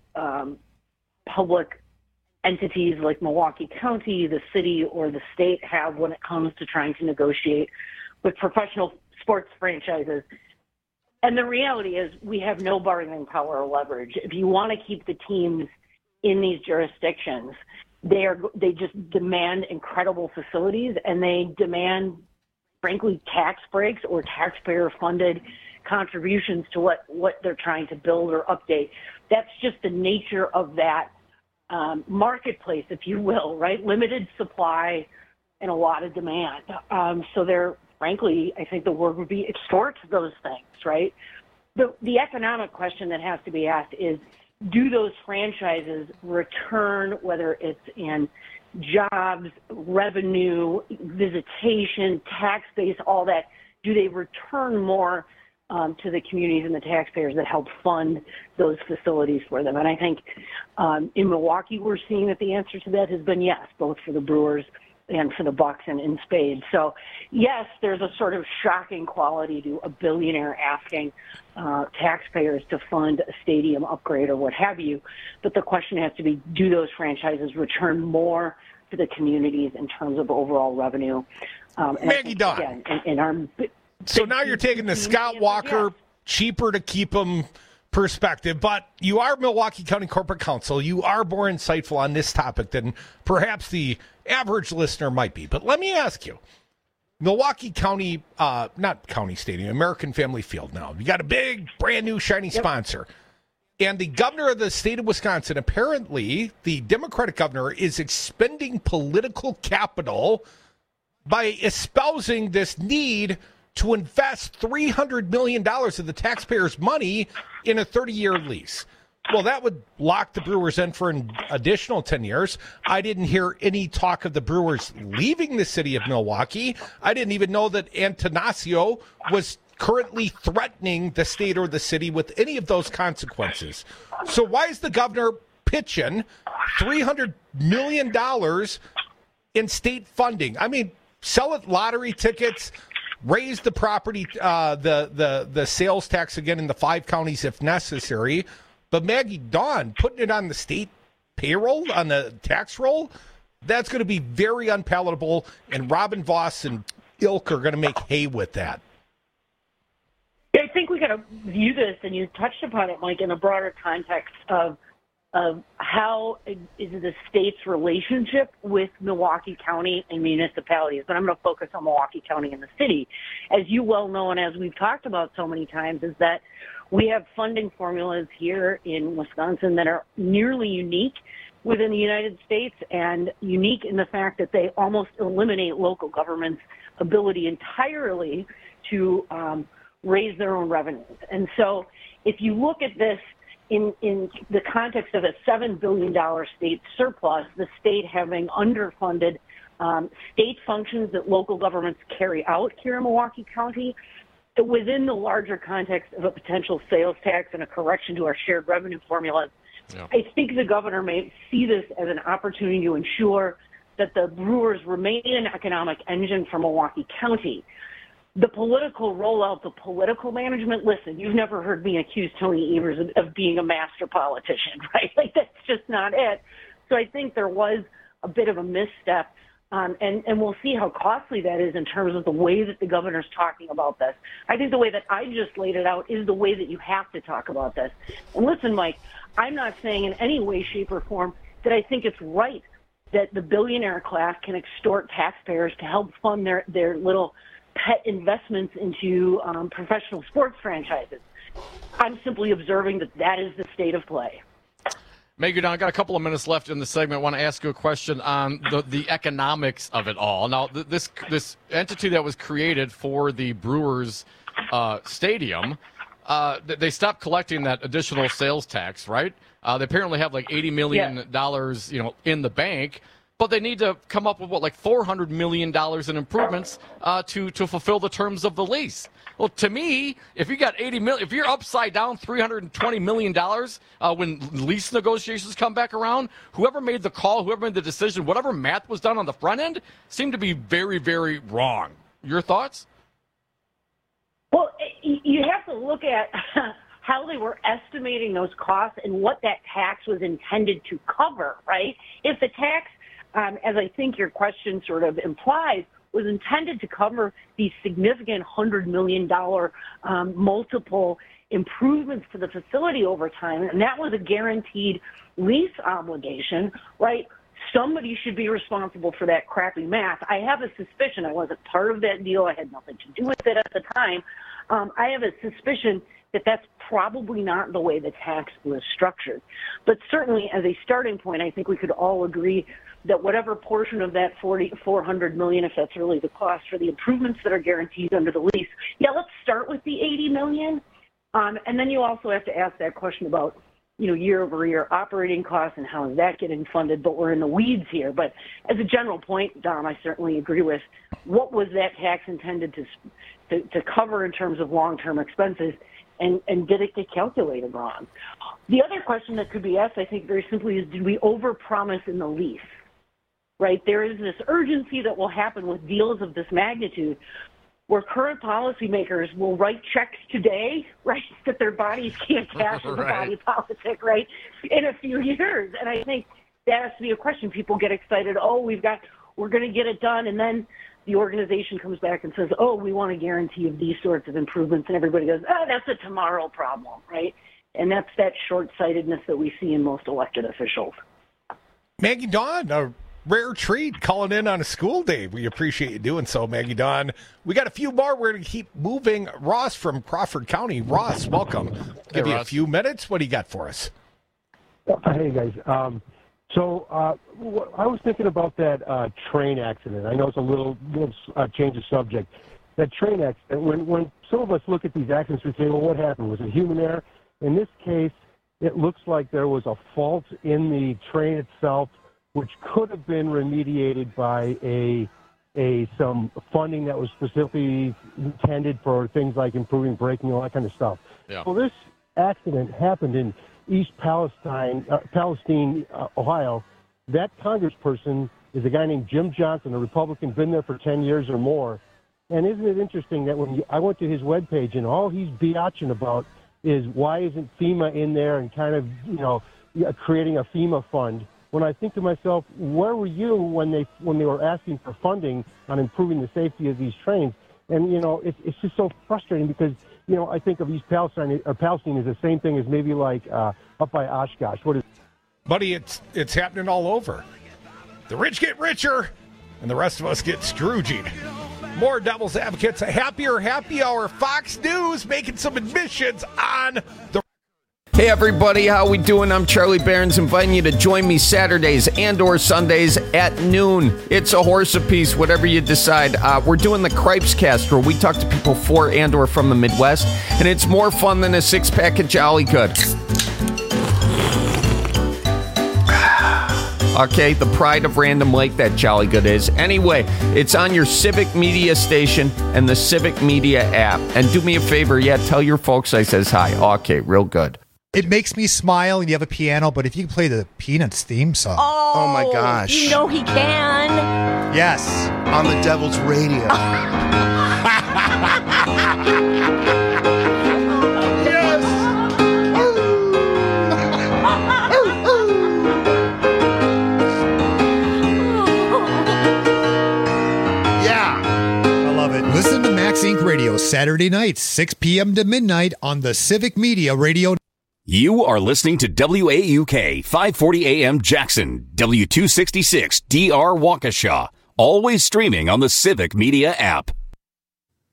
entities like Milwaukee County, the city, or the state have when it comes to trying to negotiate with professional sports franchises. And the reality is we have no bargaining power or leverage. If you want to keep the teams in these jurisdictions, they just demand incredible facilities, and they demand, frankly, tax breaks or taxpayer-funded contributions to what they're trying to build or update. That's just the nature of that marketplace, if you will, right? Limited supply and a lot of demand. So they're, frankly, I think the word would be extort those things, right? The economic question that has to be asked is, do those franchises return, whether it's in jobs, revenue, visitation, tax base, all that, do they return more to the communities and the taxpayers that help fund those facilities for them? And I think in Milwaukee, we're seeing that the answer to that has been yes, both for the Brewers and for the Bucks and in spades. So, yes, there's a sort of shocking quality to a billionaire asking taxpayers to fund a stadium upgrade or what have you. But the question has to be, do those franchises return more to the communities in terms of overall revenue? Maggie Dawn. So now you're taking the Scott Walker, cheaper to keep them perspective, but you are Milwaukee County Corporate Counsel. You are more insightful on this topic than perhaps the average listener might be. But let me ask you, Milwaukee County, not County Stadium, American Family Field now. You got a big, brand new, shiny sponsor. And the governor of the state of Wisconsin, apparently the Democratic governor, is expending political capital by espousing this need to invest $300 million of the taxpayers' money in a 30-year lease. Well, that would lock the Brewers in for an additional 10 years. I didn't hear any talk of the Brewers leaving the city of Milwaukee. I didn't even know that Antanasio was currently threatening the state or the city with any of those consequences. So why is the governor pitching $300 million in state funding? I mean, sell it lottery tickets, raise the property, the sales tax again in the 5 counties if necessary. But Maggie Dawn, putting it on the state payroll, on the tax roll, that's going to be very unpalatable, and Robin Voss and ilk are going to make hay with that. Yeah, I think we got to view this, and you touched upon it, Mike, in a broader context of how is the state's relationship with Milwaukee County and municipalities. But I'm going to focus on Milwaukee County and the city. As you well know, and as we've talked about so many times, is that we have funding formulas here in Wisconsin that are nearly unique within the United States, and unique in the fact that they almost eliminate local government's ability entirely to raise their own revenues. And so if you look at this in the context of a $7 billion state surplus, the state having underfunded state functions that local governments carry out here in Milwaukee County within the larger context of a potential sales tax and a correction to our shared revenue formulas. Yeah. I think the governor may see this as an opportunity to ensure that the brewers remain an economic engine for Milwaukee County. The political rollout, the political management, listen, you've never heard me accuse Tony Evers of being a master politician, right? Like, that's just not it. So I think there was a bit of a misstep, and we'll see how costly that is in terms of the way that the governor's talking about this. I think the way that I just laid it out is the way that you have to talk about this. And listen, Mike, I'm not saying in any way, shape, or form that I think it's right that the billionaire class can extort taxpayers to help fund their little pet investments into professional sports franchises. I'm simply observing that is the state of play. Maggie Don, I got a couple of minutes left in the segment. I want to ask you a question on the economics of it all. Now, this entity that was created for the Brewers stadium, they stopped collecting that additional sales tax, right? They apparently have like $80 million, in the bank, but they need to come up with like $400 million in improvements to fulfill the terms of the lease. Well, to me, if you got $80 million, if you're upside down $320 million when lease negotiations come back around, whoever made the call, whoever made the decision, whatever math was done on the front end seemed to be very, very wrong. Your thoughts? Well, you have to look at how they were estimating those costs and what that tax was intended to cover, right? If the tax, as I think your question sort of implies, was intended to cover these significant $100 million multiple improvements to the facility over time, and that was a guaranteed lease obligation, right? Somebody should be responsible for that crappy math. I have a suspicion, I wasn't part of that deal, I had nothing to do with it at the time. I have a suspicion that that's probably not the way the tax was structured. But certainly as a starting point, I think we could all agree that whatever portion of that $400 million, if that's really the cost for the improvements that are guaranteed under the lease, let's start with the $80 million. And then you also have to ask that question about, year-over-year operating costs and how is that getting funded, but we're in the weeds here. But as a general point, Dom, I certainly agree with what was that tax intended to cover in terms of long-term expenses, and did it get calculated wrong? The other question that could be asked, I think, very simply is, did we overpromise in the lease? Right? There is this urgency that will happen with deals of this magnitude where current policymakers will write checks today, right, that their bodies can't cash in the body politic, right, in a few years. And I think that has to be a question. People get excited, we're going to get it done, and then the organization comes back and says, we want a guarantee of these sorts of improvements, and everybody goes, that's a tomorrow problem, right? And that's that short-sightedness that we see in most elected officials. Maggie Dawn, a rare treat calling in on a school day. We appreciate you doing so, Maggie Dawn. We got a few more. We're going to keep moving. Ross from Crawford County. Ross, welcome. Give you a few minutes. What do you got for us? Hey, guys. So I was thinking about that train accident. I know it's a little change of subject. That train accident, when some of us look at these accidents, we say, well, what happened? Was it human error? In this case, it looks like there was a fault in the train itself, which could have been remediated by some funding that was specifically intended for things like improving braking, all that kind of stuff. Yeah. Well, this accident happened in East Palestine, Ohio. That congressperson is a guy named Jim Johnson, a Republican, been there for 10 years or more. And isn't it interesting that when I went to his webpage and all he's biatching about is why isn't FEMA in there and kind of, creating a FEMA fund? When I think to myself, where were you when they were asking for funding on improving the safety of these trains? And, it's just so frustrating because, I think of East Palestine, or Palestine is the same thing as maybe like up by Oshkosh. Buddy, it's happening all over. The rich get richer, and the rest of us get Scrooging. More Devil's Advocates, a happier happy hour. Fox News making some admissions on the... Hey everybody, how we doing? I'm Charlie Barons, inviting you to join me Saturdays and or Sundays at noon. It's a horse apiece, whatever you decide. We're doing the Cripes Cast, where we talk to people for and or from the Midwest, and it's more fun than a six-pack of Jolly Good. Okay, the pride of Random Lake, that Jolly Good is. Anyway, it's on your Civic Media station and the Civic Media app. And do me a favor, tell your folks I says hi. Okay, real good. It makes me smile and you have a piano, but if you can play the Peanuts theme song. Oh my gosh. You know he can. Yes. On the Devil's Radio. Listen to Max Inc. Radio Saturday nights, 6 p.m. to midnight on the Civic Media Radio. You are listening to WAUK 540 AM Jackson, W266 DR Waukesha, always streaming on the Civic Media app.